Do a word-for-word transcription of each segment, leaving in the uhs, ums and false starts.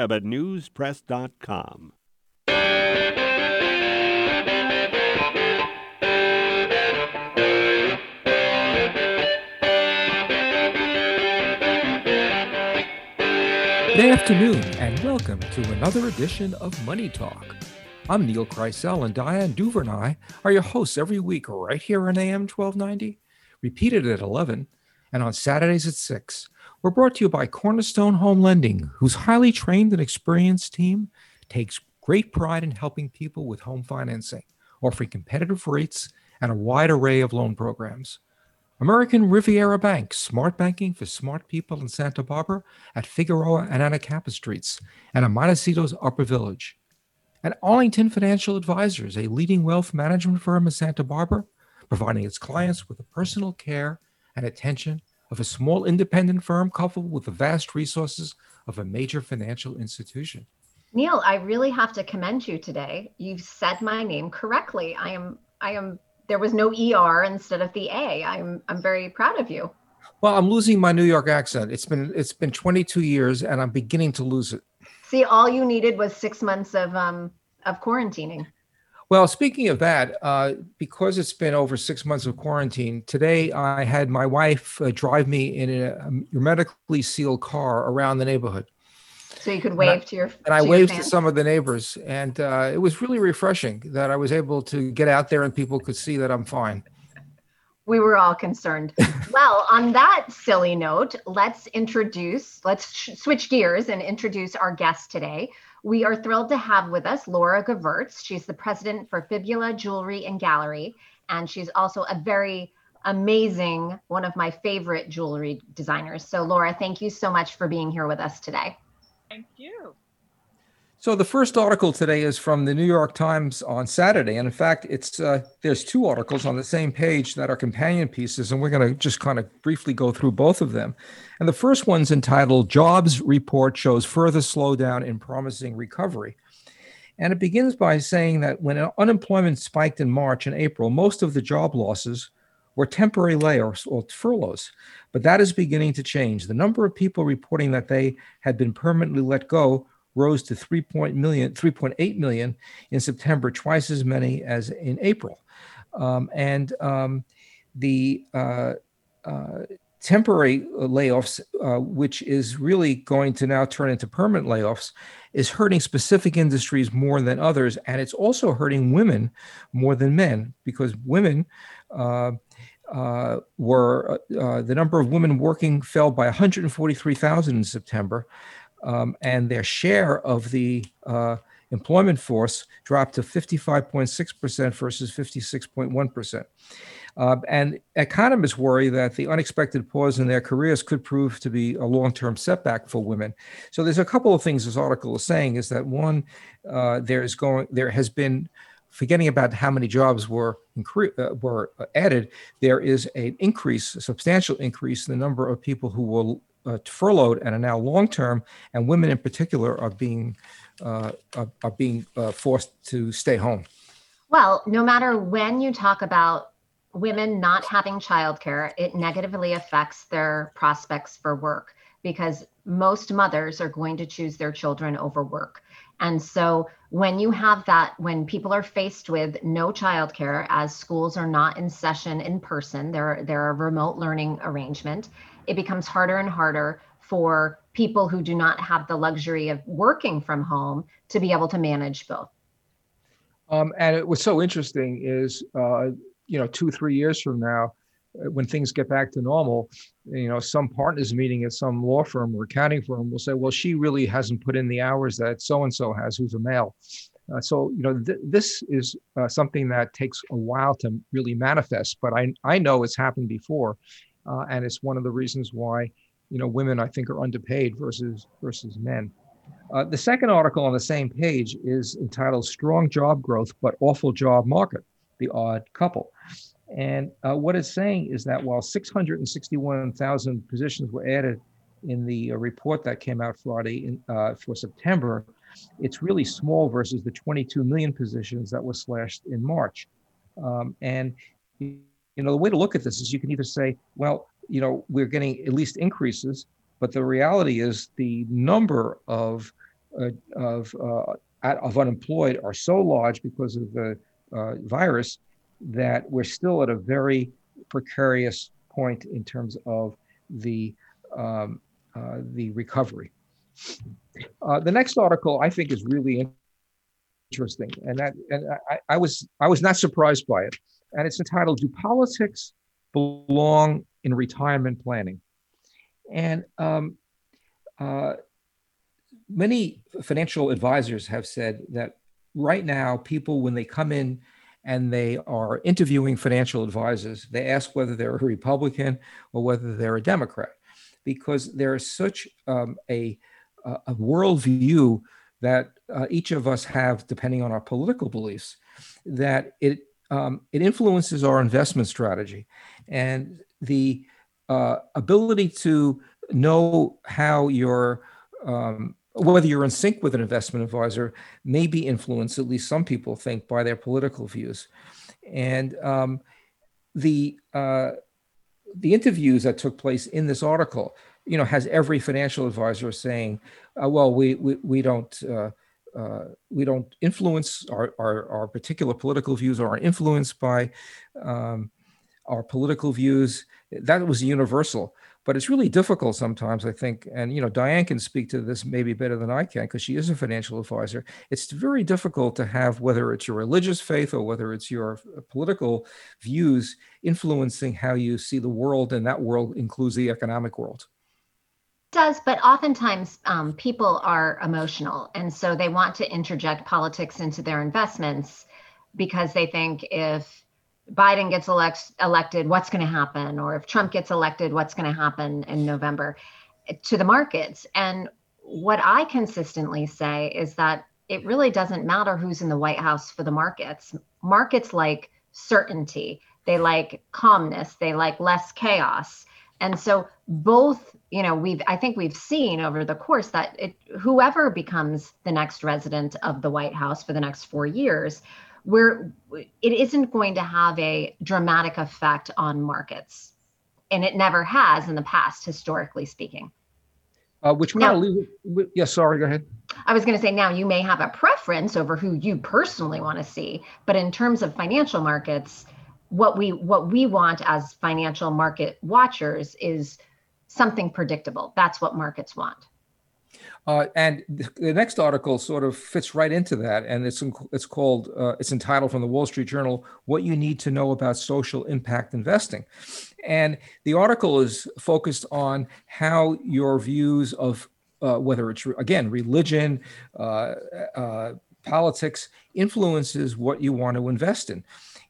Web at news press dot com. Good afternoon, and welcome to another edition of Money Talk. I'm Neil Kreisel, and Diane Duvernay are your hosts every week right here on A M twelve ninety, repeated at eleven, and on Saturdays at six. We're brought to you by Cornerstone Home Lending, whose highly trained and experienced team takes great pride in helping people with home financing, offering competitive rates and a wide array of loan programs. American Riviera Bank, smart banking for smart people in Santa Barbara at Figueroa and Anacapa Streets, and in Montecito's Upper Village. And Arlington Financial Advisors, a leading wealth management firm in Santa Barbara, providing its clients with the personal care and attention of a small independent firm coupled with the vast resources of a major financial institution. Neil, I really have to commend you today. You've said my name correctly. I am, I am, there was no E R instead of the A. I'm, I'm very proud of you. Well, I'm losing my New York accent. It's been, it's been twenty-two years and I'm beginning to lose it. See, all you needed was six months of, um, of quarantining. Well, speaking of that, uh, because it's been over six months of quarantine, today I had my wife uh, drive me in a hermetically sealed car around the neighborhood. So you could wave and I, to your And I to waved your to some of the neighbors, and uh, it was really refreshing that I was able to get out there and people could see that I'm fine. We were all concerned. Well, on that silly note, let's introduce, let's sh- switch gears and introduce our guest today. We are thrilled to have with us Laura Gewirtz. She's the president for Fibula Jewelry and Gallery, and she's also a very amazing, one of my favorite jewelry designers. So Laura, thank you so much for being here with us today. Thank you. So the first article today is from the New York Times on Saturday. And in fact, it's uh, there's two articles on the same page that are companion pieces, and we're going to just kind of briefly go through both of them. And the first one's entitled, Jobs Report Shows Further Slowdown in Promising Recovery. And it begins by saying that when unemployment spiked in March and April, most of the job losses were temporary layoffs or furloughs. But that is beginning to change. The number of people reporting that they had been permanently let go rose to three point eight million in September, twice as many as in April. Um, and um, the uh, uh, temporary layoffs, uh, which is really going to now turn into permanent layoffs, is hurting specific industries more than others. And it's also hurting women more than men, because women uh, uh, were, uh, the number of women working fell by one hundred forty-three thousand in September. Um, and their share of the uh, employment force dropped to fifty-five point six percent versus fifty-six point one percent. Uh, and economists worry that the unexpected pause in their careers could prove to be a long-term setback for women. So there's a couple of things this article is saying is that one, uh, there is going, there has been, forgetting about how many jobs were incre- uh, were added, there is an increase, a substantial increase in the number of people who will Uh, furloughed and are now long-term, and women in particular are being uh, are, are being uh, forced to stay home. Well, no matter when you talk about women not having childcare, it negatively affects their prospects for work, because most mothers are going to choose their children over work. And so when you have that, when people are faced with no childcare, as schools are not in session in person, they're, they're a remote learning arrangement, it becomes harder and harder for people who do not have the luxury of working from home to be able to manage both. Um, and it was so interesting is, uh, you know, two, three years from now, when things get back to normal, you know, some partners meeting at some law firm or accounting firm will say, well, she really hasn't put in the hours that so-and-so has, who's a male. Uh, so, you know, th- this is uh, something that takes a while to really manifest, but I, I know it's happened before. Uh, and it's one of the reasons why, you know, women, I think, are underpaid versus versus men. Uh, the second article on the same page is entitled Strong Job Growth, but Awful Job Market, the Odd Couple. And uh, what it's saying is that while six hundred sixty-one thousand positions were added in the uh, report that came out Friday in, uh, for September, it's really small versus the twenty-two million positions that were slashed in March. Um, and You know, the way to look at this is you can either say, well, you know, we're getting at least increases, but the reality is the number of uh, of uh, of unemployed are so large because of the uh, virus that we're still at a very precarious point in terms of the um, uh, the recovery. Uh, the next article I think is really interesting, and that and I, I was I was not surprised by it, and it's entitled "Do Politics Belong in Retirement Planning?" And um, uh, many financial advisors have said that right now, people, when they come in and they are interviewing financial advisors, they ask whether they're a Republican or whether they're a Democrat, because there is such um, a, a worldview that uh, each of us have, depending on our political beliefs, that it um, it influences our investment strategy. And the uh, ability to know how your um, whether you're in sync with an investment advisor may be influenced, at least some people think, by their political views. And um, the uh, the interviews that took place in this article, you know, has every financial advisor saying, uh, "Well, we we we don't uh, uh, we don't influence our, our our particular political views, or are influenced by um, our political views." That was universal. But it's really difficult sometimes, I think, and you know, Diane can speak to this maybe better than I can because she is a financial advisor. It's very difficult to have, whether it's your religious faith or whether it's your political views, influencing how you see the world, and that world includes the economic world. It does, but oftentimes um, people are emotional, and so they want to interject politics into their investments because they think if Biden gets elect, elected, what's going to happen? Or if Trump gets elected, what's going to happen in November to the markets? And what I consistently say is that it really doesn't matter who's in the White House for the markets. Markets like certainty, they like calmness, they like less chaos. And so both, you know, we've, I think we've seen over the course that it, whoever becomes the next resident of the White House for the next four years, where it isn't going to have a dramatic effect on markets. And it never has in the past, historically speaking. Uh, which kind of leaves, yes, yeah, sorry, go ahead. I was going to say, now you may have a preference over who you personally want to see, but in terms of financial markets, what we what we want as financial market watchers is something predictable. That's what markets want. Uh, and the next article sort of fits right into that, and it's it's called uh, it's entitled from the Wall Street Journal, "What You Need to Know About Social Impact Investing," and the article is focused on how your views of uh, whether it's again religion, uh, uh, politics influences what you want to invest in,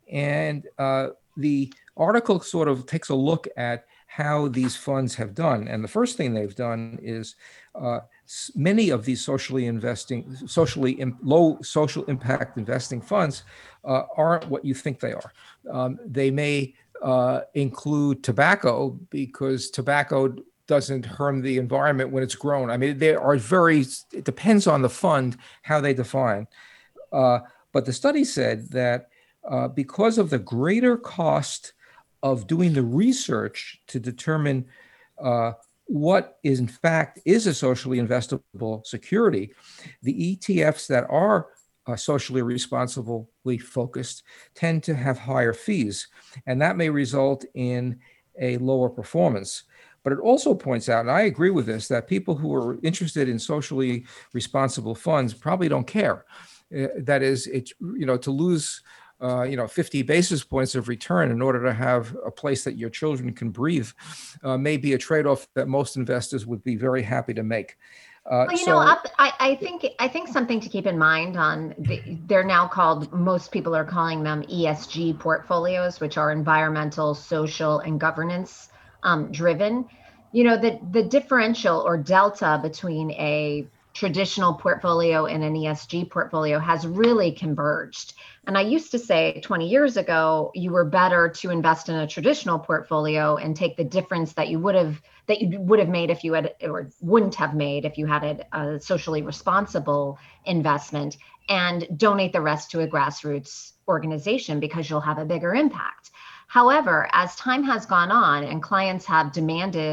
and uh, the article sort of takes a look at how these funds have done, and the first thing they've done is uh, many of these socially investing, socially im- low social impact investing funds uh, aren't what you think they are. Um, they may uh, include tobacco because tobacco doesn't harm the environment when it's grown. I mean, they are very, it depends on the fund, how they define. Uh, but the study said that uh, because of the greater cost of doing the research to determine uh, what is in fact is a socially investable security, the E T Fs that are uh, socially responsibly focused tend to have higher fees, and that may result in a lower performance. But it also points out, and I agree with this, that people who are interested in socially responsible funds probably don't care. Uh, that is, it's, you know, to lose Uh, you know, fifty basis points of return in order to have a place that your children can breathe uh, may be a trade-off that most investors would be very happy to make. Uh, well, you so, know, up, I, I think I think something to keep in mind on the, they're now called, most people are calling them E S G portfolios, which are environmental, social, and governance um, driven. You know, the the differential or delta between a traditional portfolio and an E S G portfolio has really converged. And I used to say twenty years ago, you were better to invest in a traditional portfolio and take the difference that you would have that you would have made if you had, or wouldn't have made if you had a, a socially responsible investment, and donate the rest to a grassroots organization because you'll have a bigger impact. However, as time has gone on and clients have demanded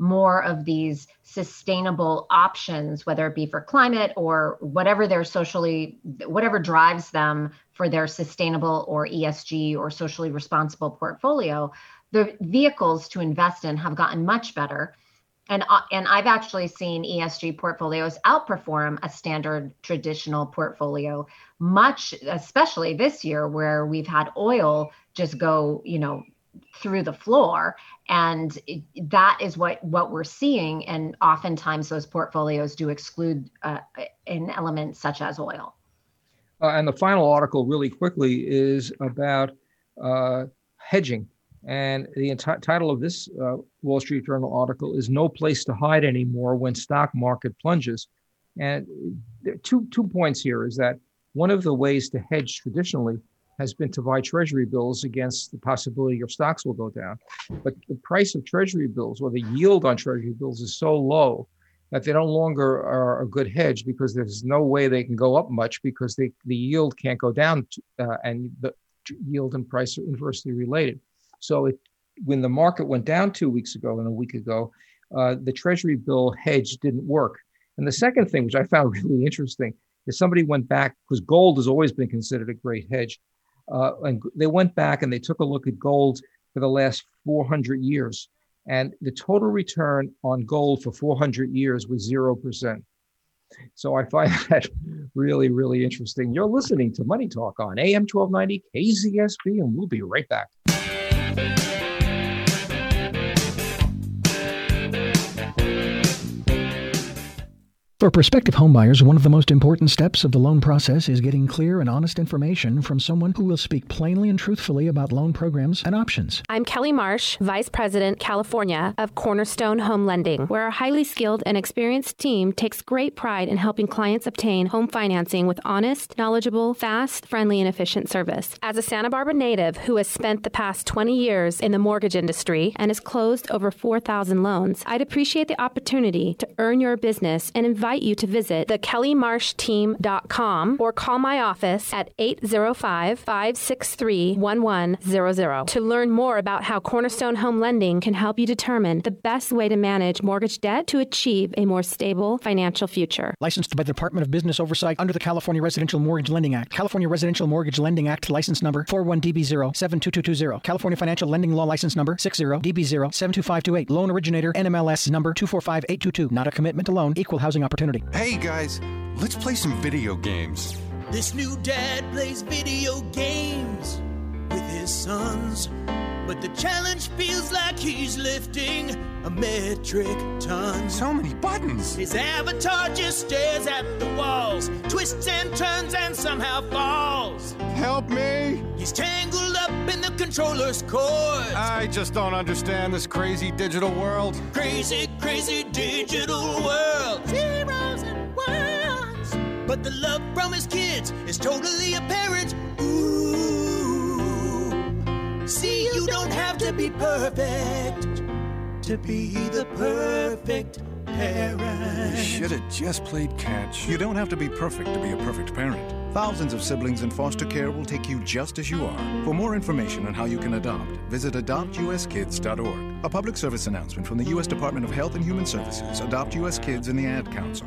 more of these sustainable options, whether it be for climate or whatever their socially, whatever drives them for their sustainable or E S G or socially responsible portfolio, the vehicles to invest in have gotten much better. And, uh, and I've actually seen E S G portfolios outperform a standard traditional portfolio much, especially this year where we've had oil just go, you know, through the floor. And it, that is what, what we're seeing. And oftentimes those portfolios do exclude uh, an element such as oil. Uh, and the final article really quickly is about uh, hedging. And the enti- title of this uh, Wall Street Journal article is "No Place to Hide Anymore When Stock Market Plunges." And there are two, two points here is that one of the ways to hedge traditionally has been to buy treasury bills against the possibility your stocks will go down. But the price of treasury bills or the yield on treasury bills is so low that they no longer are a good hedge because there's no way they can go up much because they, the yield can't go down to, uh, and the yield and price are inversely related. So it, when the market went down two weeks ago and a week ago, uh, the treasury bill hedge didn't work. And the second thing, which I found really interesting, is somebody went back, because gold has always been considered a great hedge. Uh, and they went back and they took a look at gold for the last four hundred years. And the total return on gold for four hundred years was zero percent. So I find that really, really interesting. You're listening to Money Talk on A M twelve ninety K Z S B, and we'll be right back. For prospective homebuyers, one of the most important steps of the loan process is getting clear and honest information from someone who will speak plainly and truthfully about loan programs and options. I'm Kelly Marsh, Vice President, California of Cornerstone Home Lending, where our highly skilled and experienced team takes great pride in helping clients obtain home financing with honest, knowledgeable, fast, friendly, and efficient service. As a Santa Barbara native who has spent the past twenty years in the mortgage industry and has closed over four thousand loans, I'd appreciate the opportunity to earn your business and invite you to visit the kelly marsh team dot com or call my office at eight zero five, five six three, one one zero zero to learn more about how Cornerstone Home Lending can help you determine the best way to manage mortgage debt to achieve a more stable financial future. Licensed by the Department of Business Oversight under the California Residential Mortgage Lending Act. California Residential Mortgage Lending Act license number four one D B zero seven two two two zero. California Financial Lending Law license number six zero D B zero seven two five two eight. Loan originator N M L S number two four five eight two two. Not a commitment to loan. Equal housing opportunity. Hey guys, let's play some video games. This new dad plays video games with his sons, but the challenge feels like he's lifting a metric ton. So many buttons. His avatar just stares at the walls, twists and turns and somehow falls. Help me! He's tangled up in the controller's cords. I just don't understand this crazy digital world. Crazy, crazy digital world. Zeros and ones. But the love from his kids is totally apparent. Ooh. See, you don't have to be perfect to be the perfect parent. You should have just played catch. You don't have to be perfect to be a perfect parent. Thousands of siblings in foster care will take you just as you are. For more information on how you can adopt, visit adopt u s kids dot org. A public service announcement from the U S Department of Health and Human Services, Adopt U S Kids, and the Ad Council.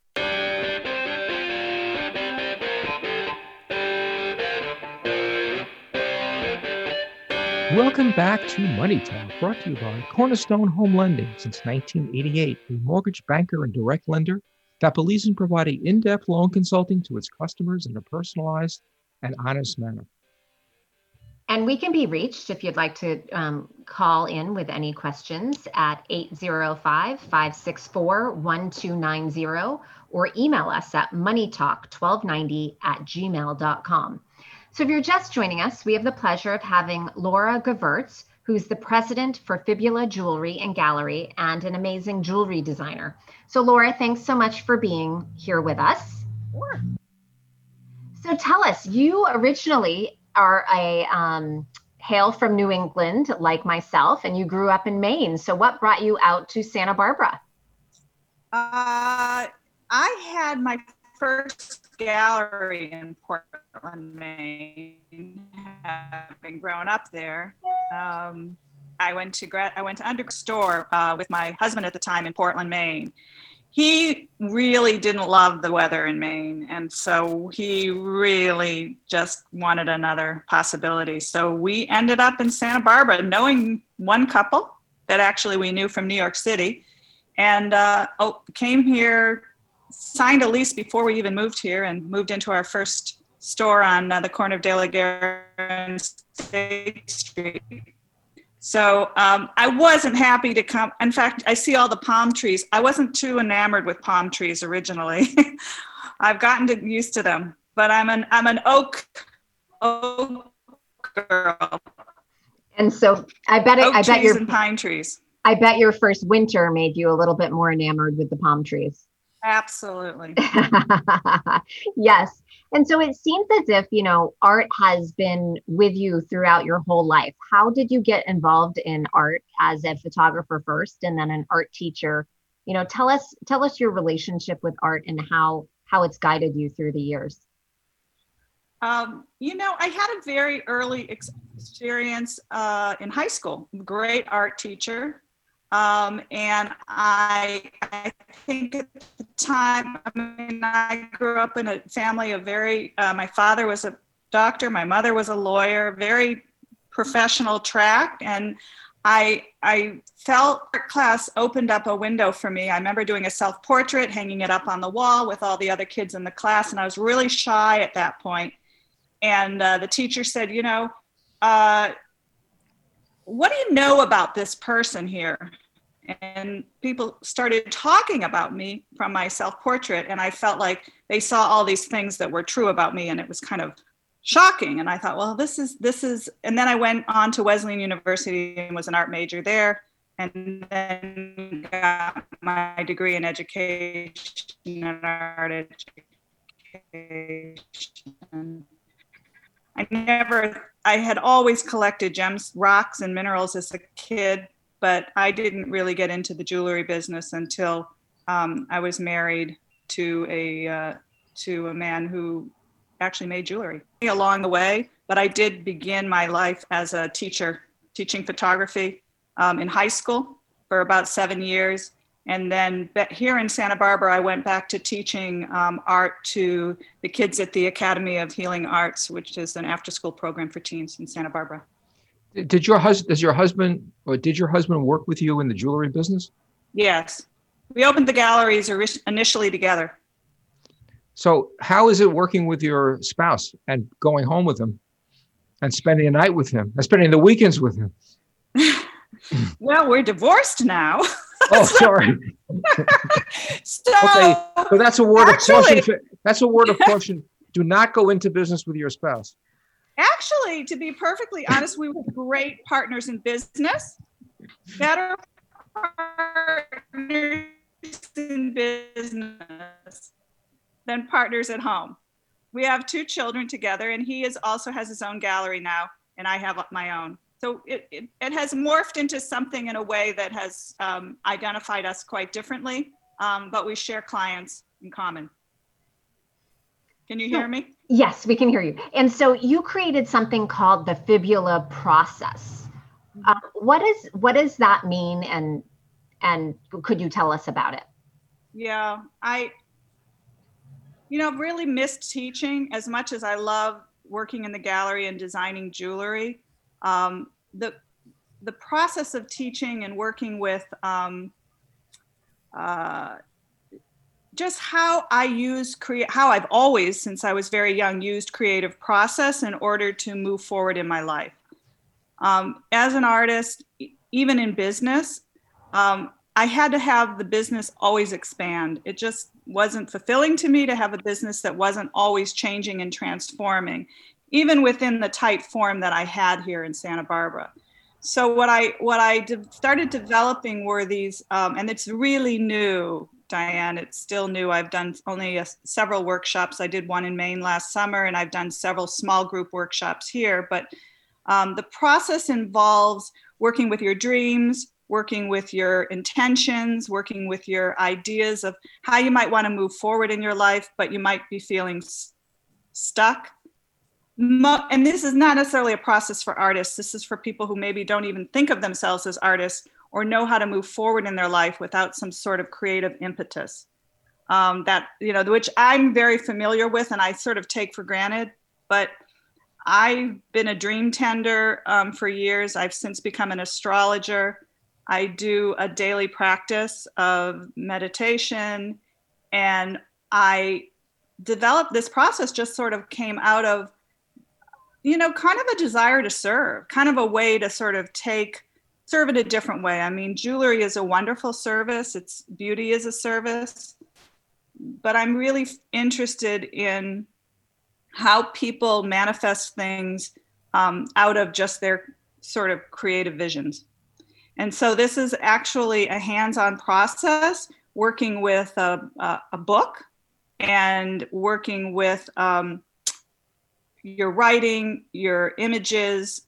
Welcome back to Money Talk, brought to you by Cornerstone Home Lending. Since nineteen eighty-eight, a mortgage banker and direct lender that believes in providing in-depth loan consulting to its customers in a personalized and honest manner. And we can be reached if you'd like to um, call in with any questions at eight zero five, five six four, one two nine zero or email us at money talk twelve ninety at gmail dot com. So if you're just joining us, we have the pleasure of having Laura Gewirtz, who's the president for Fibula Jewelry and Gallery and an amazing jewelry designer. So Laura, thanks so much for being here with us. Sure. So tell us, you originally are a um, hail from New England, like myself, and you grew up in Maine. So what brought you out to Santa Barbara? Uh, I had my first gallery in Portland, Maine, having grown up there. Um, I went to grad, I went to undergrad store uh, with my husband at the time in Portland, Maine. He really didn't love the weather in Maine, and so he really just wanted another possibility. So we ended up in Santa Barbara, knowing one couple that actually we knew from New York City, and uh, oh, came here, signed a lease before we even moved here, and moved into our first store on uh, the corner of De La Guerra and State Street. So um, I wasn't happy to come. In fact, I see all the palm trees. I wasn't too enamored with palm trees originally. I've gotten to, used to them, but I'm an I'm an oak oak girl. And so I bet it, oak I bet trees your and pine trees. I bet your first winter made you a little bit more enamored with the palm trees. Absolutely. Yes. And so it seems as if, you know, art has been with you throughout your whole life. How did you get involved in art as a photographer first and then an art teacher? You know, tell us tell us your relationship with art and how how it's guided you through the years. Um, you know, I had a very early ex- experience uh, in high school. Great art teacher. Um, and I, I think at the time, I mean, I grew up in a family of very, uh, my father was a doctor, my mother was a lawyer, very professional track. And I, I felt art class opened up a window for me. I remember doing a self-portrait, hanging it up on the wall with all the other kids in the class. And I was really shy at that point. And uh, the teacher said, you know, uh, what do you know about this person here? And people started talking about me from my self-portrait, and I felt like they saw all these things that were true about me, and it was kind of shocking. And I thought, well, this is, this is, and then I went on to Wesleyan University and was an art major there, and then got my degree in education and art education. I never, I had always collected gems, rocks, and minerals as a kid, but I didn't really get into the jewelry business until um, I was married to a uh, to a man who actually made jewelry along the way. But I did begin my life as a teacher, teaching photography um, in high school for about seven years. And then here in Santa Barbara, I went back to teaching um, art to the kids at the Academy of Healing Arts, which is an after-school program for teens in Santa Barbara. Did your husband, does your husband, or did your husband work with you in the jewelry business? Yes. We opened the galleries initially together. So how is it working with your spouse and going home with him and spending a night with him and spending the weekends with him? Well, we're divorced now. Oh, sorry. So, okay, but that's a word actually, of caution. That's a word of caution. Do not go into business with your spouse. Actually, to be perfectly honest, we were great partners in business, better partners in business than partners at home. We have two children together, and he is also has his own gallery now, and I have my own. So it, it, it has morphed into something in a way that has um, identified us quite differently, um, but we share clients in common. Can you hear me? Yes, we can hear you. And so you created something called the Fibula process. Uh, what is what does that mean, and and could you tell us about it? Yeah, I, you know, really missed teaching as much as I love working in the gallery and designing jewelry. Um, the the process of teaching and working with um, uh, just how I use create how I've always, since I was very young, used creative process in order to move forward in my life. Um, as an artist, even in business, um, I had to have the business always expand. It just wasn't fulfilling to me to have a business that wasn't always changing and transforming, even within the tight form that I had here in Santa Barbara. So what I what I de- started developing were these, um, and it's really new, Diane, it's still new. I've done only a, several workshops. I did one in Maine last summer, and I've done several small group workshops here. But um, the process involves working with your dreams, working with your intentions, working with your ideas of how you might want to move forward in your life, but you might be feeling s- stuck. mo- and this is not necessarily a process for artists. This is for people who maybe don't even think of themselves as artists or know how to move forward in their life without some sort of creative impetus. Um, that, you know, which I'm very familiar with and I sort of take for granted, but I've been a dream tender um, for years. I've since become an astrologer. I do a daily practice of meditation, and I developed this process just sort of came out of, you know, kind of a desire to serve, kind of a way to sort of take, serve in a different way. I mean, jewelry is a wonderful service. It's beauty is a service. But I'm really interested in how people manifest things um, out of just their sort of creative visions. And so this is actually a hands-on process, working with a, a, a book and working with um, your writing, your images,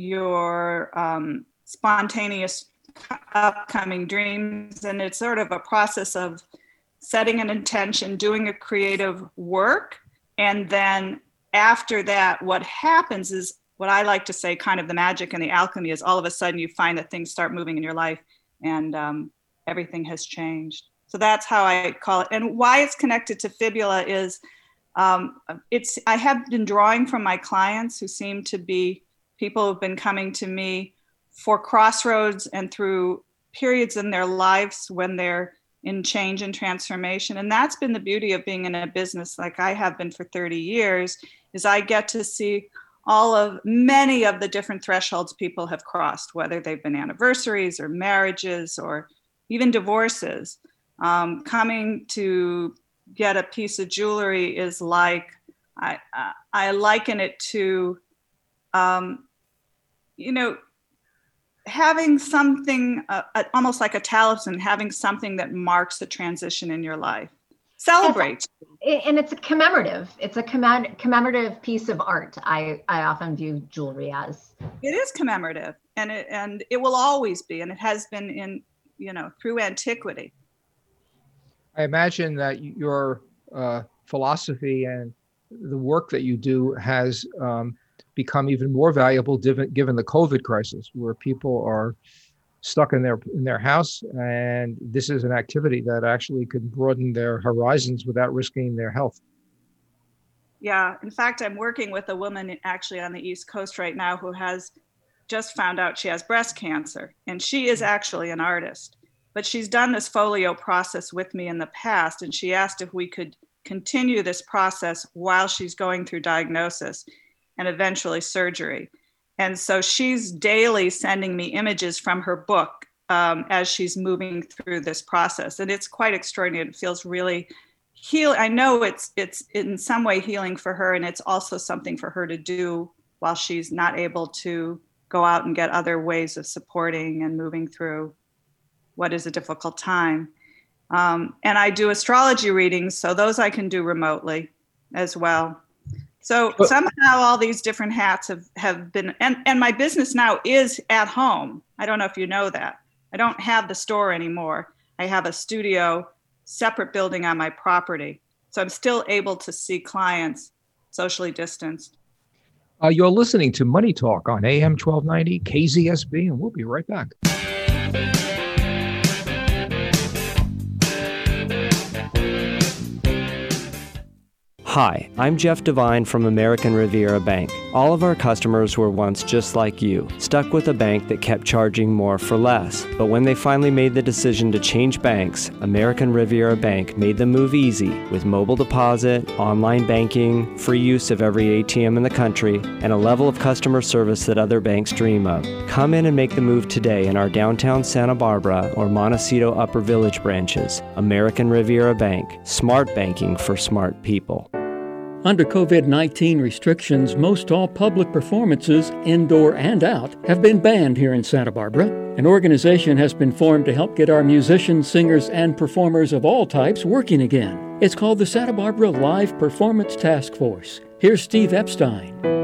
your um, spontaneous upcoming dreams. And it's sort of a process of setting an intention, doing a creative work. And then after that, what happens is what I like to say, kind of the magic and the alchemy is all of a sudden you find that things start moving in your life and um, everything has changed. So that's how I call it. And why it's connected to fibula is um, it's, I have been drawing from my clients who seem to be people who've been coming to me for crossroads and through periods in their lives when they're in change and transformation. And that's been the beauty of being in a business like I have been for thirty years, is I get to see all of many of the different thresholds people have crossed, whether they've been anniversaries or marriages or even divorces. Um, coming to get a piece of jewelry is like, I, I, I liken it to, um, you know, having something uh, almost like a talisman, having something that marks the transition in your life. Celebrate. And it's a commemorative. It's a commem- commemorative piece of art. I, I often view jewelry as. It is commemorative, and it and it will always be, and it has been in, you know, through antiquity. I imagine that your uh, philosophy and the work that you do has um, become even more valuable given, given the COVID crisis, where people are stuck in their in their house, and this is an activity that actually could broaden their horizons without risking their health. Yeah, in fact, I'm working with a woman actually on the East Coast right now who has just found out she has breast cancer, and she is actually an artist, but she's done this folio process with me in the past, and she asked if we could continue this process while she's going through diagnosis and eventually surgery. And so she's daily sending me images from her book um, as she's moving through this process. And it's quite extraordinary. It feels really heal. I know it's it's in some way healing for her, and it's also something for her to do while she's not able to go out and get other ways of supporting and moving through what is a difficult time. Um, and I do astrology readings, so those I can do remotely as well. So but, somehow all these different hats have, have been, and, and my business now is at home. I don't know if you know that. I don't have the store anymore. I have a studio, separate building on my property. So I'm still able to see clients socially distanced. Uh, you're listening to Money Talk on A M twelve ninety K Z S B, and we'll be right back. Hi, I'm Jeff Devine from American Riviera Bank. All of our customers were once just like you, stuck with a bank that kept charging more for less. But when they finally made the decision to change banks, American Riviera Bank made the move easy with mobile deposit, online banking, free use of every A T M in the country, and a level of customer service that other banks dream of. Come in and make the move today in our downtown Santa Barbara or Montecito Upper Village branches. American Riviera Bank, smart banking for smart people. Under COVID nineteen restrictions, most all public performances, indoor and out, have been banned here in Santa Barbara. An organization has been formed to help get our musicians, singers, and performers of all types working again. It's called the Santa Barbara Live Performance Task Force. Here's Steve Epstein.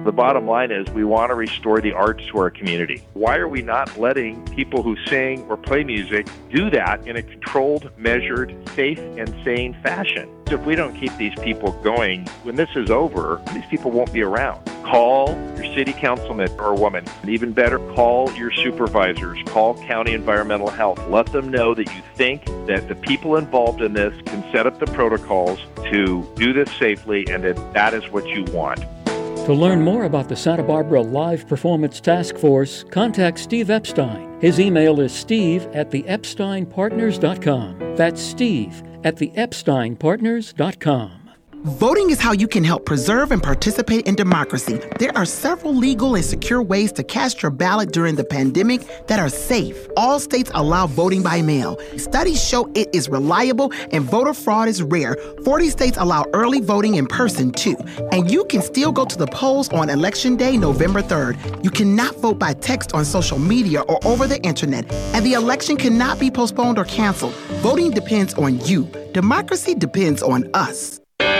The bottom line is we want to restore the arts to our community. Why are we not letting people who sing or play music do that in a controlled, measured, safe, and sane fashion? If we don't keep these people going, when this is over, these people won't be around. Call your city councilman or woman. And even better, call your supervisors. Call county environmental health. Let them know that you think that the people involved in this can set up the protocols to do this safely and that that is what you want. To learn more about the Santa Barbara Live Performance Task Force, contact Steve Epstein. His email is steve at the epstein partners dot com. That's Steve at the epstein partners dot com. Voting is how you can help preserve and participate in democracy. There are several legal and secure ways to cast your ballot during the pandemic that are safe. All states allow voting by mail. Studies show it is reliable and voter fraud is rare. forty states allow early voting in person too. And you can still go to the polls on Election Day, November third. You cannot vote by text on social media or over the internet. And the election cannot be postponed or canceled. Voting depends on you. Democracy depends on us.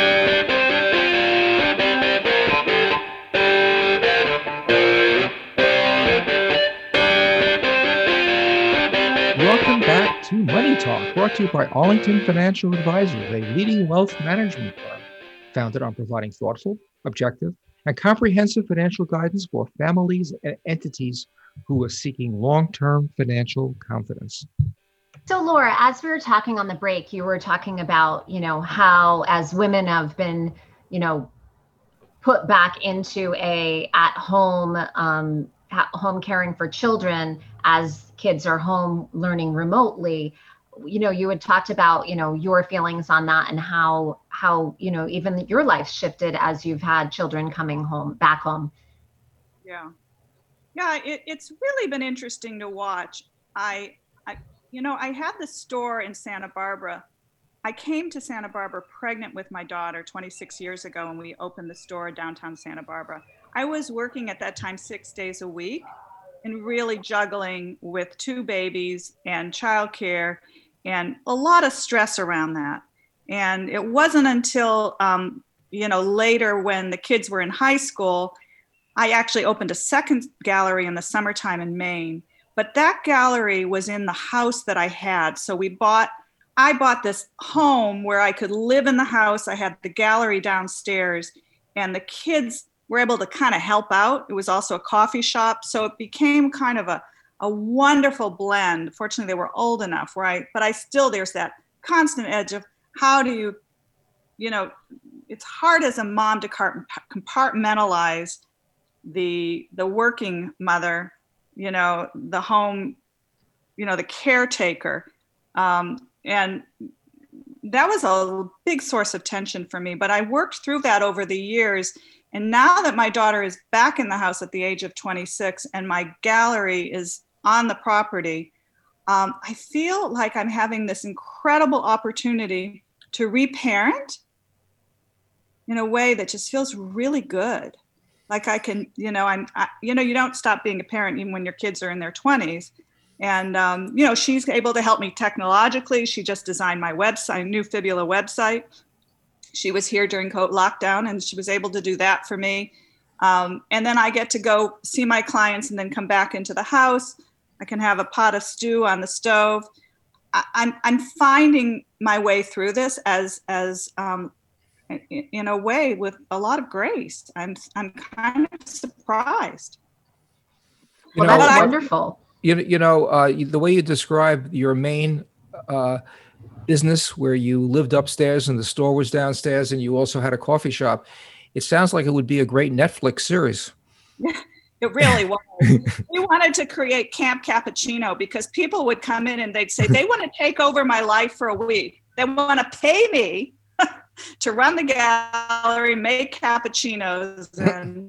Welcome back to Money Talk, brought to you by Arlington Financial Advisors, a leading wealth management firm founded on providing thoughtful, objective, and comprehensive financial guidance for families and entities who are seeking long-term financial confidence. So Laura, as we were talking on the break, you were talking about, you know, how as women have been, you know, put back into a at-home, um, home caring for children as kids are home learning remotely. You know, you had talked about, you know, your feelings on that and how, how, you know, even your life shifted as you've had children coming home, back home. Yeah. Yeah, it, it's really been interesting to watch. I, I, you know, I had the store in Santa Barbara. I came to Santa Barbara pregnant with my daughter twenty-six years ago, and we opened the store downtown Santa Barbara. I was working at that time six days a week and really juggling with two babies and childcare and a lot of stress around that. And it wasn't until, um, you know, later when the kids were in high school, I actually opened a second gallery in the summertime in Maine. But that gallery was in the house that I had. So we bought, I bought this home where I could live in the house. I had the gallery downstairs, and the kids were able to kind of help out. It was also a coffee shop. So it became kind of a, a wonderful blend. Fortunately, they were old enough, right? But I still, there's that constant edge of how do you, you know, it's hard as a mom to compartmentalize the, the working mother, you know, the home, you know, the caretaker. Um, and that was a big source of tension for me, but I worked through that over the years. And now that my daughter is back in the house at the age of twenty-six and my gallery is on the property, um, I feel like I'm having this incredible opportunity to reparent in a way that just feels really good. Like I can, you know, I'm, I, you know, you don't stop being a parent even when your kids are in their twenties. And, um, you know, she's able to help me technologically. She just designed my website, new Fibula website. She was here during COVID lockdown and she was able to do that for me. Um, and then I get to go see my clients and then come back into the house. I can have a pot of stew on the stove. I, I'm, I'm finding my way through this as, as, um, in, in a way with a lot of grace. I'm, I'm kind of surprised. Well, You know, that's what- wonderful. You, you know, uh, you- the way you describe your main uh, business where you lived upstairs and the store was downstairs and you also had a coffee shop, it sounds like it would be a great Netflix series. It really was. We wanted to create Camp Cappuccino because people would come in and they'd say, they want to take over my life for a week. They want to pay me to run the gallery, make cappuccinos, and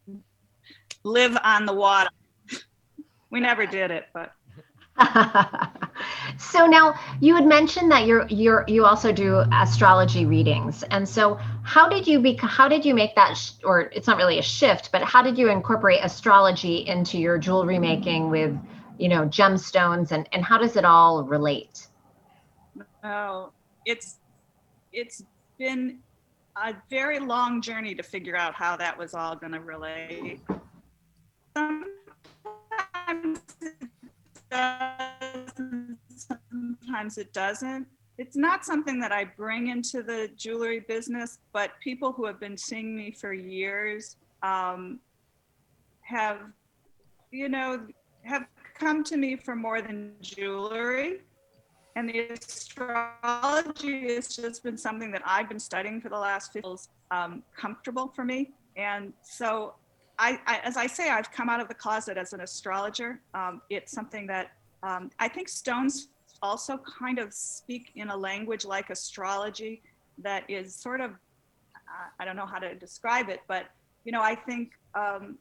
live on the water. We never did it, but. So now you had mentioned that you're you're you also do astrology readings, and so how did you be how did you make that sh- or it's not really a shift, but how did you incorporate astrology into your jewelry making with, you know, gemstones, and and how does it all relate? Oh, it's it's been a very long journey to figure out how that was all going to relate. Sometimes it does, sometimes it doesn't. It's not something that I bring into the jewelry business, but people who have been seeing me for years um, have, you know, have come to me for more than jewelry. And the astrology has just been something that I've been studying for the last fifty years, um, comfortable for me. And so, I, I, as I say, I've come out of the closet as an astrologer. Um, it's something that um, I think stones also kind of speak in a language like astrology that is sort of, uh, I don't know how to describe it, but, you know, I think, um,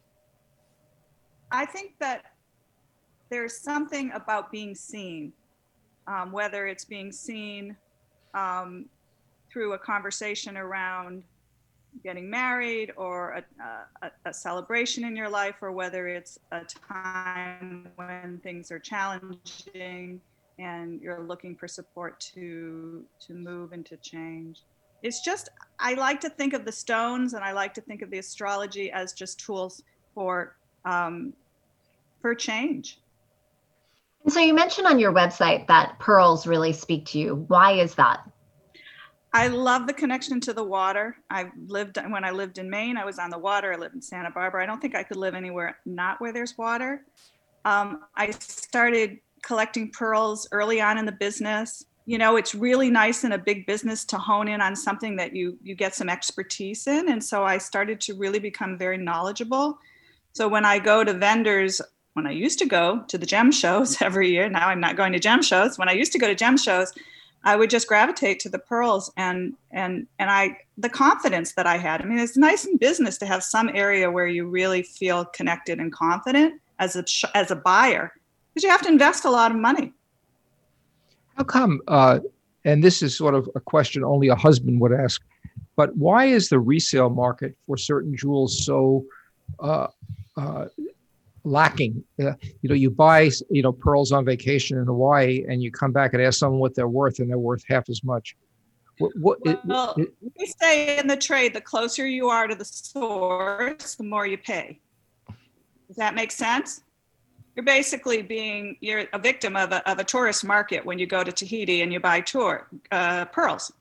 I think that there's something about being seen. Um, whether it's being seen um, through a conversation around getting married or a, a, a celebration in your life, or whether it's a time when things are challenging and you're looking for support to to move and to change. It's just, I like to think of the stones and I like to think of the astrology as just tools for um, for change. And so you mentioned on your website that pearls really speak to you. Why is that? I love the connection to the water. I lived, when I lived in Maine, I was on the water. I lived in Santa Barbara. I don't think I could live anywhere not where there's water. Um, I started collecting pearls early on in the business. You know, it's really nice in a big business to hone in on something that you, you get some expertise in. And so I started to really become very knowledgeable. So when I go to vendors, when I used to go to the gem shows every year, now I'm not going to gem shows. When I used to go to gem shows, I would just gravitate to the pearls and and and I the confidence that I had. I mean, it's nice in business to have some area where you really feel connected and confident as a as a buyer, because you have to invest a lot of money. How come? Uh, and this is sort of a question only a husband would ask, but why is the resale market for certain jewels so uh, uh, lacking? Uh, you know, you buy, you know, pearls on vacation in Hawaii and you come back and ask someone what they're worth and they're worth half as much. What, what, well, it, it, we say in the trade, the closer you are to the source, the more you pay. Does that make sense? You're basically being, you're a victim of a, of a tourist market when you go to Tahiti and you buy tour uh, pearls.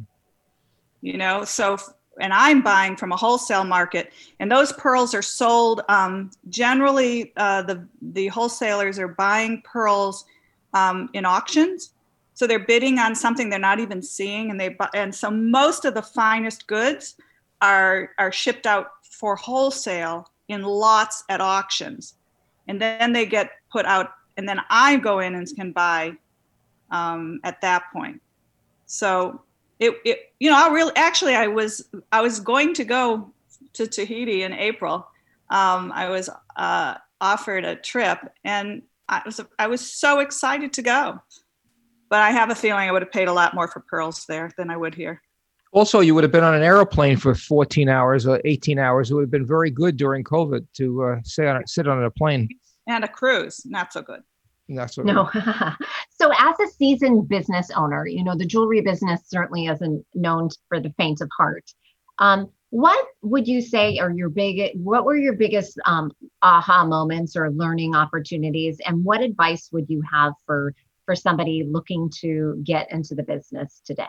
You know, so and I'm buying from a wholesale market, and those pearls are sold. Um, generally, uh, the the wholesalers are buying pearls um, in auctions, so they're bidding on something they're not even seeing, and they and so most of the finest goods are are shipped out for wholesale in lots at auctions, and then they get put out, and then I go in and can buy um, at that point. So. It, it, you know, I really, actually, I was, I was going to go to Tahiti in April. Um, I was uh, offered a trip, and I was, I was so excited to go. But I have a feeling I would have paid a lot more for pearls there than I would here. Also, you would have been on an airplane for fourteen hours or eighteen hours. It would have been very good during COVID to uh, sit on sit on a plane. And a cruise, not so good. That's what no. So as a seasoned business owner, you know, the jewelry business certainly isn't known for the faint of heart. Um, what would you say are your big, what were your biggest um, aha moments or learning opportunities? And what advice would you have for, for somebody looking to get into the business today?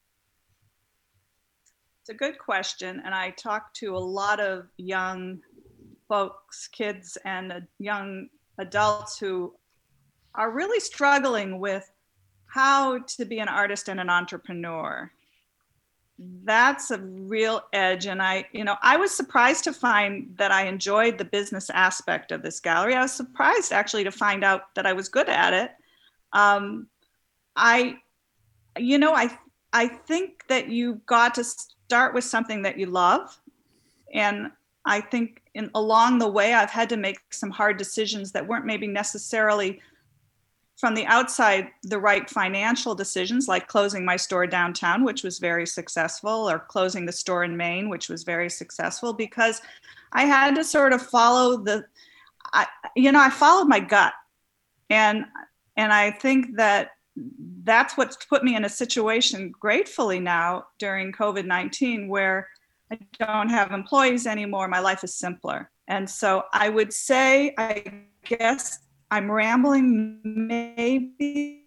It's a good question. And I talk to a lot of young folks, kids and uh, young adults who are really struggling with how to be an artist and an entrepreneur. That's a real edge. And I, you know, I was surprised to find that I enjoyed the business aspect of this gallery. I was surprised actually to find out that I was good at it. Um, I, you know, I, I think that you got to start with something that you love. And I think in along the way, I've had to make some hard decisions that weren't maybe necessarily from the outside, the right financial decisions, like closing my store downtown, which was very successful, or closing the store in Maine, which was very successful, because I had to sort of follow the, I, you know, I followed my gut. And, and I think that that's what's put me in a situation, gratefully now during COVID nineteen, where I don't have employees anymore. My life is simpler. And so I would say, I guess I'm rambling maybe,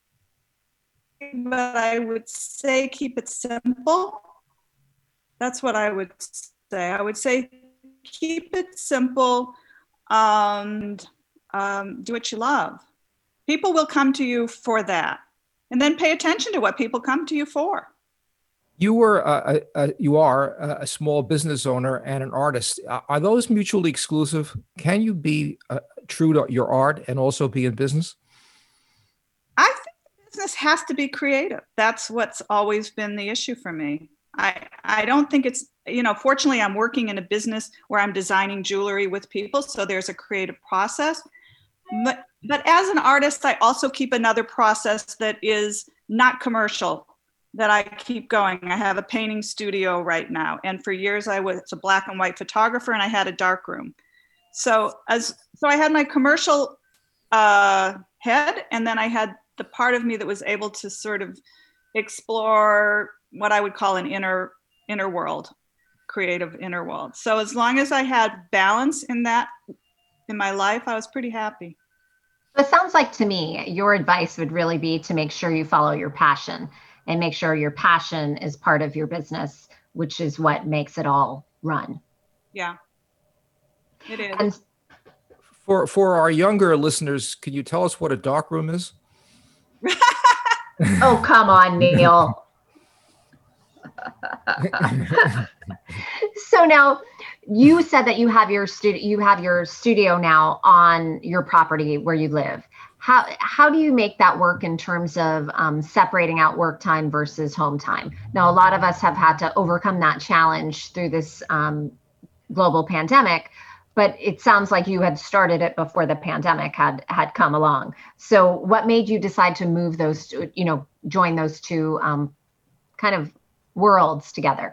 but I would say keep it simple. That's what I would say. I would say keep it simple, and um, do what you love. People will come to you for that. And then pay attention to what people come to you for. You were, a, a, a, you are a small business owner and an artist. Are those mutually exclusive? Can you be uh, true to your art and also be in business? I think business has to be creative. That's what's always been the issue for me. I, I don't think it's, you know, fortunately I'm working in a business where I'm designing jewelry with people. So there's a creative process. But, but as an artist, I also keep another process that is not commercial, that I keep going. I have a painting studio right now. And for years I was a black and white photographer, and I had a dark room. So as so I had my commercial uh, head, and then I had the part of me that was able to sort of explore what I would call an inner inner world, creative inner world. So as long as I had balance in that, in my life, I was pretty happy. It sounds like to me, your advice would really be to make sure you follow your passion and make sure your passion is part of your business, which is what makes it all run. Yeah, it is. And for for our younger listeners, can you tell us what a dark room is? Oh, come on, Neil. So now you said that you have your studio, you have your studio now on your property where you live. How, how do you make that work in terms of um, separating out work time versus home time? Now, a lot of us have had to overcome that challenge through this um, global pandemic, but it sounds like you had started it before the pandemic had, had come along. So what made you decide to move those, you know, join those two um, kind of worlds together?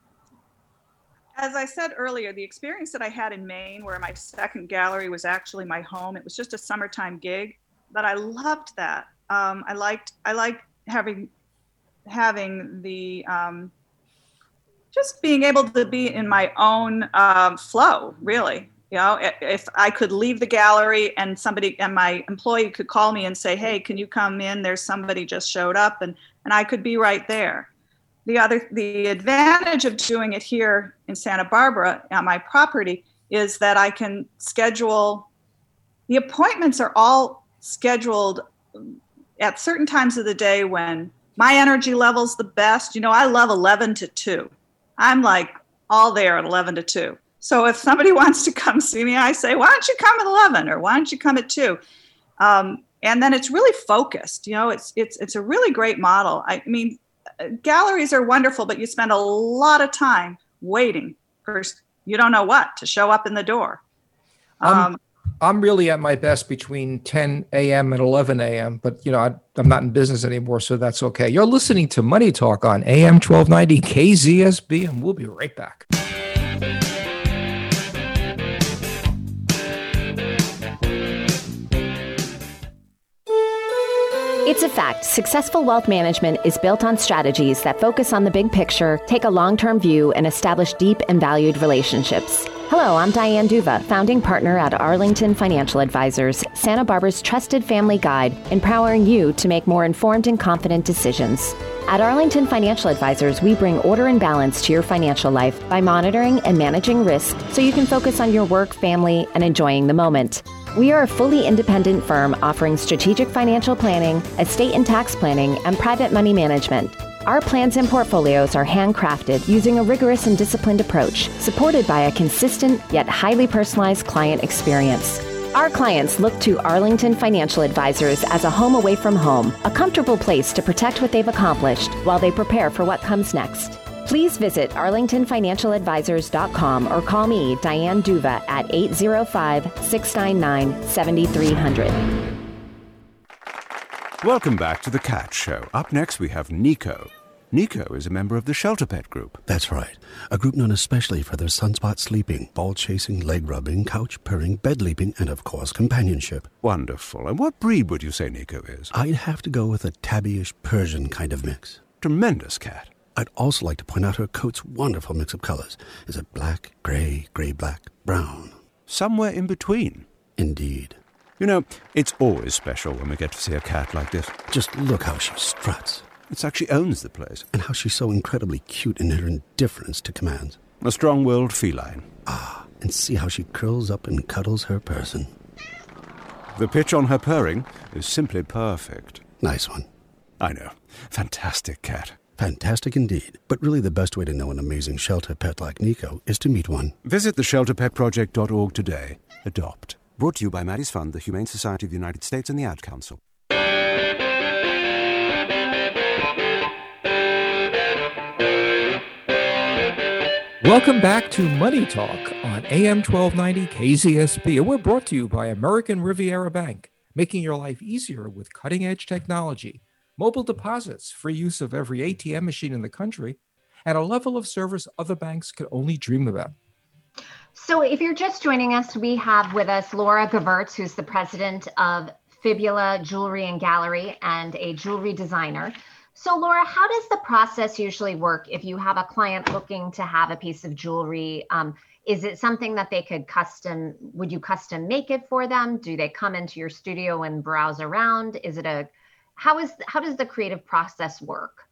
As I said earlier, the experience that I had in Maine, where my second gallery was actually my home, it was just a summertime gig, but I loved that. Um, I liked I liked having having the um, just being able to be in my own um, flow. Really, you know, if, if I could leave the gallery and somebody and my employee could call me and say, "Hey, can you come in? There's somebody just showed up," and and I could be right there. The other, the advantage of doing it here in Santa Barbara on my property is that I can schedule, the appointments are all scheduled at certain times of the day when my energy level's the best. You know, I love eleven to two. I'm like all there at eleven to two. So if somebody wants to come see me, I say, why don't you come at eleven or why don't you come at two? Um, and then it's really focused. You know, it's, it's, it's a really great model. I mean, galleries are wonderful, but you spend a lot of time waiting for you don't know what to show up in the door. Um, I'm, I'm really at my best between ten a.m. and eleven a.m., but you know, I, I'm not in business anymore, so that's okay. You're listening to Money Talk on A M twelve ninety K Z S B, and we'll be right back. It's a fact, successful wealth management is built on strategies that focus on the big picture, take a long-term view, and establish deep and valued relationships. Hello, I'm Diane Duva, founding partner at Arlington Financial Advisors, Santa Barbara's trusted family guide, empowering you to make more informed and confident decisions. At Arlington Financial Advisors, we bring order and balance to your financial life by monitoring and managing risk so you can focus on your work, family, and enjoying the moment. We are a fully independent firm offering strategic financial planning, estate and tax planning, and private money management. Our plans and portfolios are handcrafted using a rigorous and disciplined approach, supported by a consistent yet highly personalized client experience. Our clients look to Arlington Financial Advisors as a home away from home, a comfortable place to protect what they've accomplished while they prepare for what comes next. Please visit arlington financial advisors dot com or call me, Diane Duva, at eight zero five, six nine nine, seven three zero zero. Welcome back to The Cat Show. Up next, we have Nico. Nico is a member of the Shelter Pet group. That's right. A group known especially for their sunspot sleeping, ball chasing, leg rubbing, couch purring, bed leaping, and of course companionship. Wonderful. And what breed would you say Nico is? I'd have to go with a tabbyish Persian kind of mix. Tremendous cat. I'd also like to point out her coat's wonderful mix of colors. Is it black, gray, gray-black, brown? Somewhere in between. Indeed. You know, it's always special when we get to see a cat like this. Just look how she struts. It's like she owns the place. And how she's so incredibly cute in her indifference to commands. A strong-willed feline. Ah, and see how she curls up and cuddles her person. The pitch on her purring is simply perfect. Nice one. I know. Fantastic cat. Fantastic indeed. But really the best way to know an amazing shelter pet like Nico is to meet one. Visit the shelter pet project dot org today. Adopt. Brought to you by Maddie's Fund, the Humane Society of the United States, and the Ad Council. Welcome back to Money Talk on A M twelve ninety K Z S B, and we're brought to you by American Riviera Bank, making your life easier with cutting-edge technology, mobile deposits, free use of every A T M machine in the country, and a level of service other banks could only dream about. So if you're just joining us, we have with us Laura Gewirtz, who's the president of Fibula Jewelry and Gallery and a jewelry designer. So Laura, how does the process usually work if you have a client looking to have a piece of jewelry? Um, is it something that they could custom, would you custom make it for them? Do they come into your studio and browse around? Is it a, how is, how does the creative process work?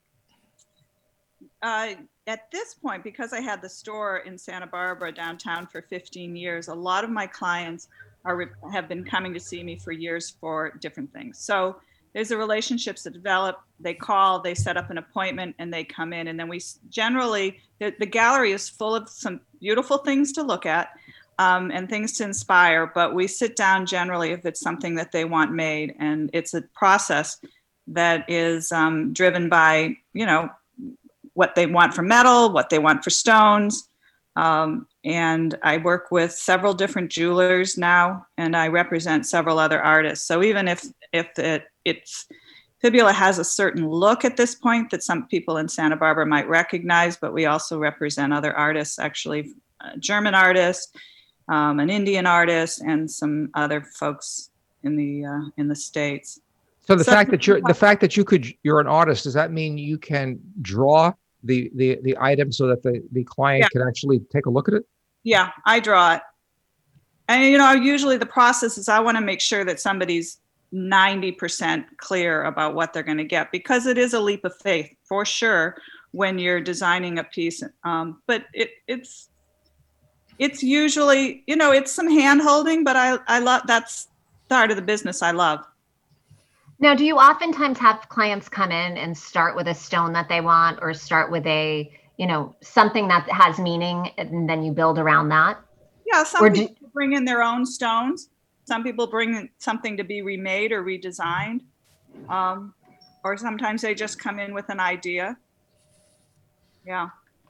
Uh, at this point, because I had the store in Santa Barbara downtown for fifteen years, a lot of my clients are have been coming to see me for years for different things. So there's the relationships that develop. They call, they set up an appointment, and they come in. And then we generally, the, the gallery is full of some beautiful things to look at um, and things to inspire. But we sit down generally if it's something that they want made. And it's a process that is um, driven by, you know, what they want for metal, what they want for stones. Um, and I work with several different jewelers now, and I represent several other artists. So even if if it it's Fibula has a certain look at this point that some people in Santa Barbara might recognize, but we also represent other artists, actually a German artist, um, an Indian artist, and some other folks in the uh, in the States. So the so, fact that you're the fact that you could you're an artist, does that mean you can draw the the the item so that the the client yeah. can actually take a look at it? Yeah, I draw it. And you know, usually the process is I want to make sure that somebody's ninety percent clear about what they're going to get, because it is a leap of faith for sure when you're designing a piece. Um, but it it's it's usually, you know, it's some hand holding, but I I love that's the art of the business I love. Now, do you oftentimes have clients come in and start with a stone that they want, or start with a, you know, something that has meaning, and then you build around that? Yeah, some or people do- bring in their own stones. Some people bring in something to be remade or redesigned. Um, or sometimes they just come in with an idea. Yeah.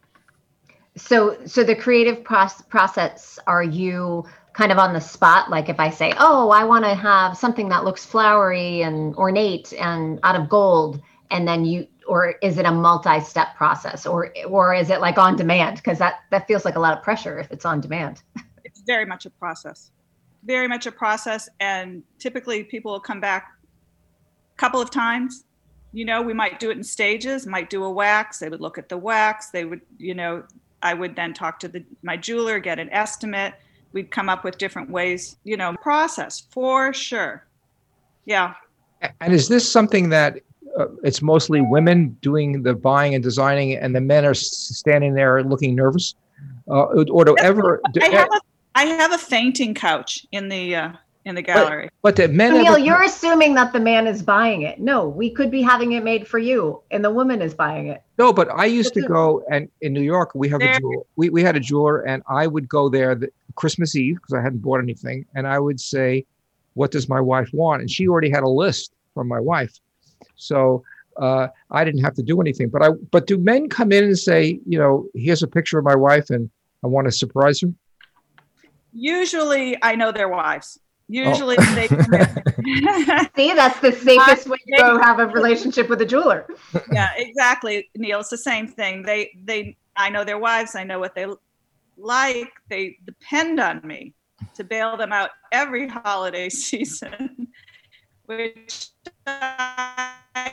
So, so the creative process, process, are you kind of on the spot? Like if I say, oh, I want to have something that looks flowery and ornate and out of gold, and then you, or is it a multi-step process, or, or is it like on demand? Because that, that feels like a lot of pressure if it's on demand. It's very much a process, very much a process. And typically people will come back a couple of times. You know, we might do it in stages, might do a wax. They would look at the wax. They would, you know, I would then talk to the, my jeweler, get an estimate. We'd come up with different ways, you know, process for sure. Yeah. And is this something that uh, it's mostly women doing the buying and designing, and the men are standing there looking nervous? Uh, or do ever? Do, I, have a, I have a fainting couch in the uh, in the gallery. But, but the men. Camille, ever, you're assuming that the man is buying it. No, we could be having it made for you, and the woman is buying it. No, but I used to go, and in New York we have there. a jeweler. We we had a jeweler, and I would go there the, Christmas Eve because I hadn't bought anything, and I would say, "What does my wife want?" And she already had a list from my wife, so uh, I didn't have to do anything. But I but do men come in and say, you know, here's a picture of my wife, and I want to surprise her? Usually, I know their wives. Usually Oh. they come in. See, that's the safest way to go have a relationship with a jeweler. Yeah, exactly, Neil. It's the same thing. They, they, I know their wives. I know what they like. They depend on me to bail them out every holiday season, which I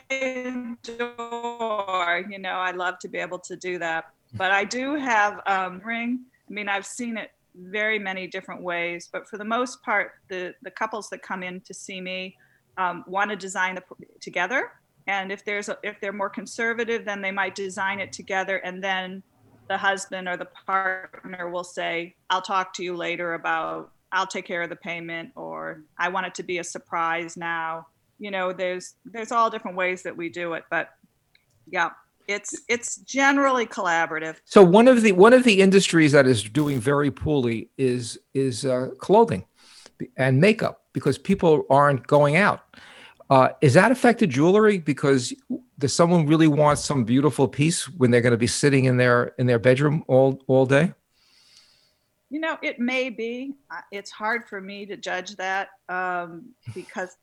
adore. You know, I love to be able to do that. But I do have um, ring. I mean, I've seen it very many different ways, but for the most part, the, the couples that come in to see me um, want to design the, together. And if there's a, if they're more conservative, then they might design it together, and then the husband or the partner will say, I'll talk to you later about, I'll take care of the payment, or I want it to be a surprise now. You know, there's there's all different ways that we do it, but yeah. It's it's generally collaborative. So one of the one of the industries that is doing very poorly is is uh, clothing and makeup, because people aren't going out. Uh, is that affected jewelry? Because does someone really want some beautiful piece when they're going to be sitting in their in their bedroom all all day? You know, it may be. Uh, It's hard for me to judge that um, because.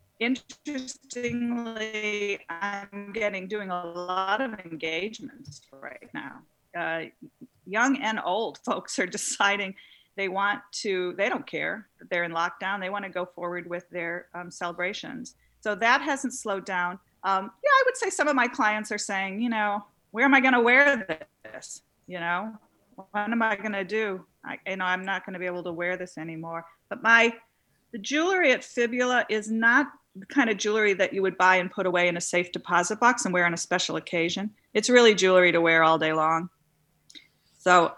Interestingly, I'm getting doing a lot of engagements right now. Uh, young and old folks are deciding they want to, they don't care that they're in lockdown. They want to go forward with their um, celebrations. So that hasn't slowed down. Um, yeah, I would say some of my clients are saying, you know, where am I going to wear this? You know, what am I going to do? I, you know, I'm not going to be able to wear this anymore. But my, the jewelry at Fibula is not the kind of jewelry that you would buy and put away in a safe deposit box and wear on a special occasion. It's really jewelry to wear all day long. So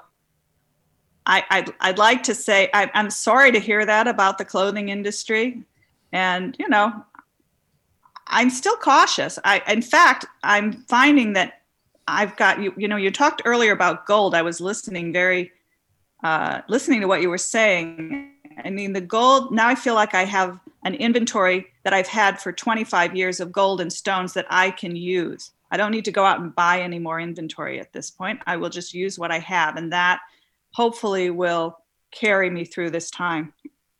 I, I'd, I'd like to say, I, I'm sorry to hear that about the clothing industry. And, you know, I'm still cautious. I, in fact, I'm finding that I've got, you, you know, you talked earlier about gold. I was listening very, uh, listening to what you were saying. I mean, the gold, now I feel like I have an inventory that I've had for twenty-five years of gold and stones that I can use. I don't need to go out and buy any more inventory at this point. I will just use what I have, and that hopefully will carry me through this time.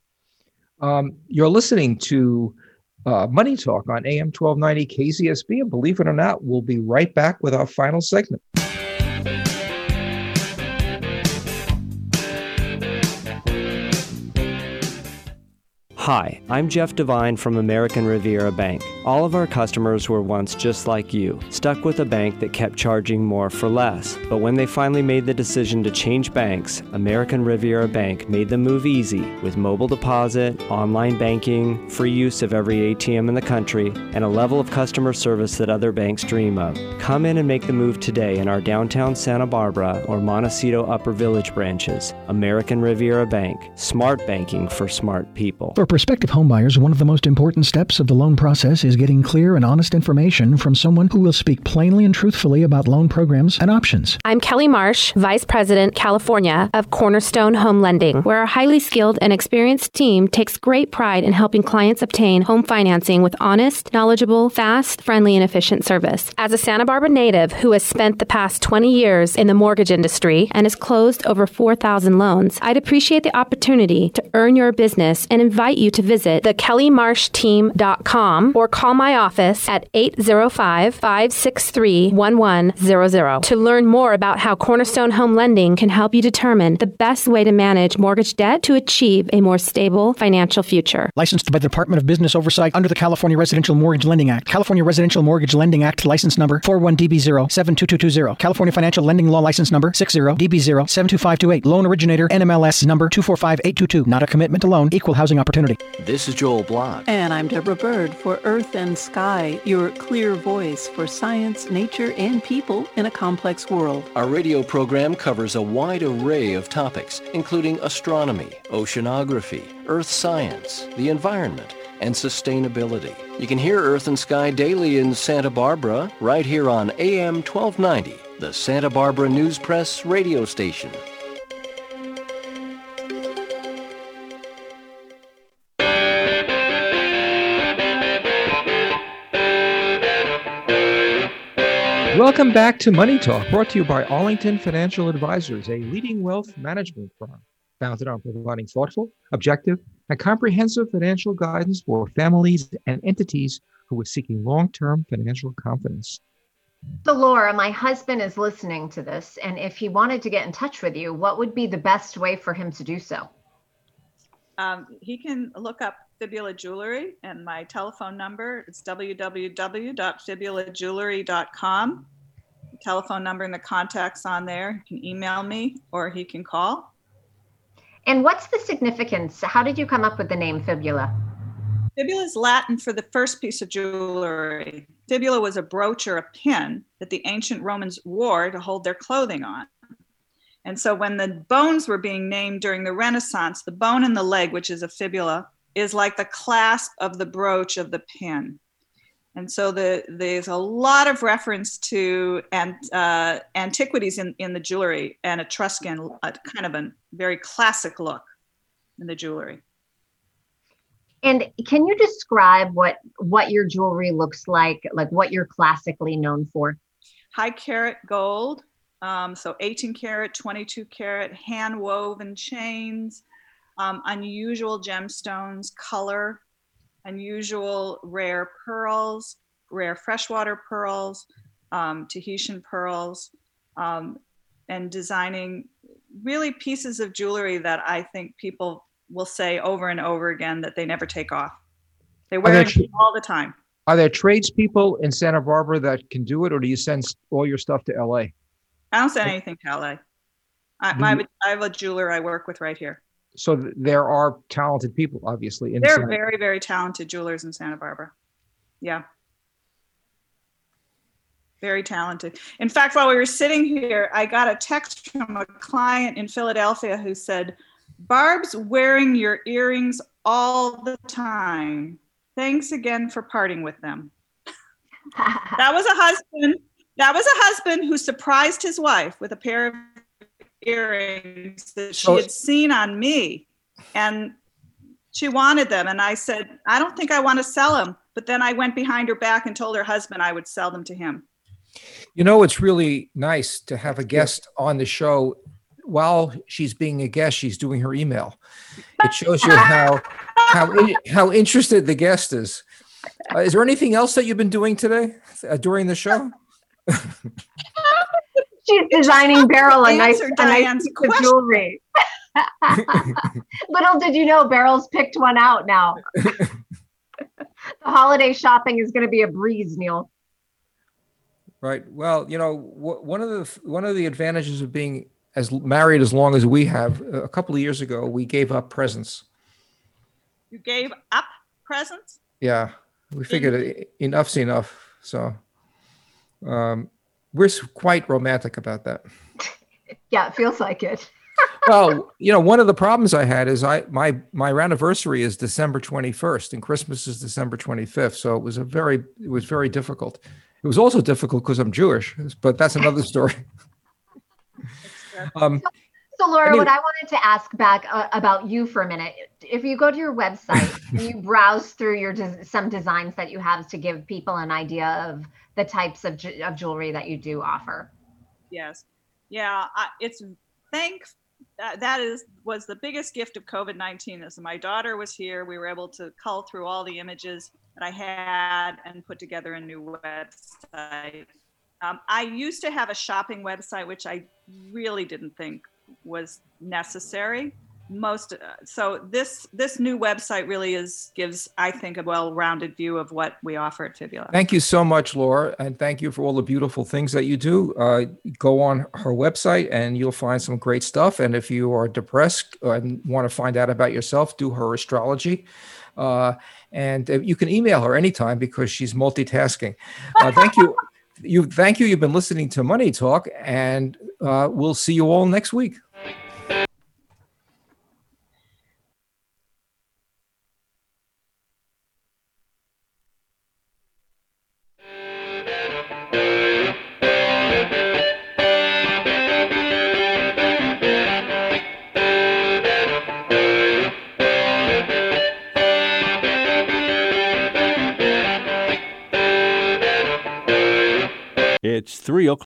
Um, you're listening to uh, Money Talk on A M twelve ninety K Z S B, and believe it or not, we'll be right back with our final segment. Hi, I'm Jeff Devine from American Riviera Bank. All of our customers were once just like you, stuck with a bank that kept charging more for less. But when they finally made the decision to change banks, American Riviera Bank made the move easy with mobile deposit, online banking, free use of every A T M in the country, and a level of customer service that other banks dream of. Come in and make the move today in our downtown Santa Barbara or Montecito Upper Village branches. American Riviera Bank, smart banking for smart people. For prospective homebuyers, one of the most important steps of the loan process is getting clear and honest information from someone who will speak plainly and truthfully about loan programs and options. I'm Kelly Marsh, Vice President, California of Cornerstone Home Lending, where our highly skilled and experienced team takes great pride in helping clients obtain home financing with honest, knowledgeable, fast, friendly, and efficient service. As a Santa Barbara native who has spent the past twenty years in the mortgage industry and has closed over four thousand loans, I'd appreciate the opportunity to earn your business and invite you to visit the kelly marsh team dot com or call my office at eight zero five, five six three, one one zero zero to learn more about how Cornerstone Home Lending can help you determine the best way to manage mortgage debt to achieve a more stable financial future. Licensed by the Department of Business Oversight under the California Residential Mortgage Lending Act. California Residential Mortgage Lending Act license number four one D B zero seven two two two zero. California Financial Lending Law license number six zero D B zero seven two five two eight. Loan originator N M L S number two four five eight two two. Not a commitment to loan. Equal housing opportunity. This is Joel Block. And I'm Deborah Bird for Earth and Sky, your clear voice for science, nature, and people in a complex world. Our radio program covers a wide array of topics, including astronomy, oceanography, earth science, the environment, and sustainability. You can hear Earth and Sky daily in Santa Barbara, right here on A M twelve ninety, the Santa Barbara News Press radio station. Welcome back to Money Talk, brought to you by Arlington Financial Advisors, a leading wealth management firm. founded on providing thoughtful, objective, and comprehensive financial guidance for families and entities who are seeking long-term financial confidence. So Laura, my husband is listening to this, and if he wanted to get in touch with you, what would be the best way for him to do so? Um, he can look up Fibula Jewelry, and my telephone number is w w w dot fibula jewelry dot com. The telephone number and the contacts on there. He can email me or he can call. And what's the significance? How did you come up with the name Fibula? Fibula is Latin for the first piece of jewelry. Fibula was a brooch or a pin that the ancient Romans wore to hold their clothing on. And so when the bones were being named during the Renaissance, the bone in the leg, which is a fibula, is like the clasp of the brooch of the pin. And so the, there's a lot of reference to and, uh, antiquities in, in the jewelry and Etruscan, uh, kind of a very classic look in the jewelry. And can you describe what, what your jewelry looks like, like what you're classically known for? High carat gold, um, so eighteen karat, twenty-two karat, hand woven chains, um, unusual gemstones, color, unusual rare pearls, rare freshwater pearls, um, Tahitian pearls, um, and designing really pieces of jewelry that I think people will say over and over again that they never take off. They wear it all the time. Are there tradespeople in Santa Barbara that can do it, or do you send all your stuff to L A? I don't send anything to L A. I, my, I have a jeweler I work with right here. So th- there are talented people, obviously. In They're Santa- very, very talented jewelers in Santa Barbara. Yeah. Very talented. In fact, while we were sitting here, I got a text from a client in Philadelphia who said, "Barb's wearing your earrings all the time. Thanks again for parting with them." That was a husband. That was a husband who surprised his wife with a pair of earrings that she So- had seen on me, and she wanted them. And I said, "I don't think I want to sell them." But then I went behind her back and told her husband I would sell them to him. You know, it's really nice to have a guest on the show. While she's being a guest, she's doing her email. It shows you how how in, how interested the guest is. Uh, is there anything else that you've been doing today uh, during the show? She's designing Beryl a nice, Answer a nice Diane's piece of jewelry. Little did you know, Beryl's picked one out now. The holiday shopping is going to be a breeze, Neil. Right. Well, you know, w- one of the one of the advantages of being as married as long as we have, a couple of years ago, we gave up presents. You gave up presents? Yeah, we figured it, enough's enough. So um, we're s- quite romantic about that. Yeah, it feels like it. Well, you know, one of the problems I had is I my my anniversary is December twenty-first and Christmas is December twenty-fifth. So it was a very it was very difficult. It was also difficult because I'm Jewish, but that's another story. um, So, Laura, Anyway- what I wanted to ask back uh, about you for a minute, if you go to your website and you browse through your des- some designs that you have to give people an idea of the types of, ju- of jewelry that you do offer. Yes. Yeah, I, it's thank that, that is was the biggest gift of COVID nineteen. Is my daughter was here. We were able to cull through all the images that I had and put together a new website. Um, I used to have a shopping website, which I really didn't think was necessary. Most uh, so this this new website really is gives I think a well-rounded view of what we offer at Fibula. Thank you so much, Laura, and thank you for all the beautiful things that you do. Uh, go on her website and you'll find some great stuff. And if you are depressed and want to find out about yourself, do her astrology. Uh, and uh, you can email her anytime because she's multitasking. Uh, thank you. You thank you. You've been listening to Money Talk, and uh, we'll see you all next week. It's three o'clock.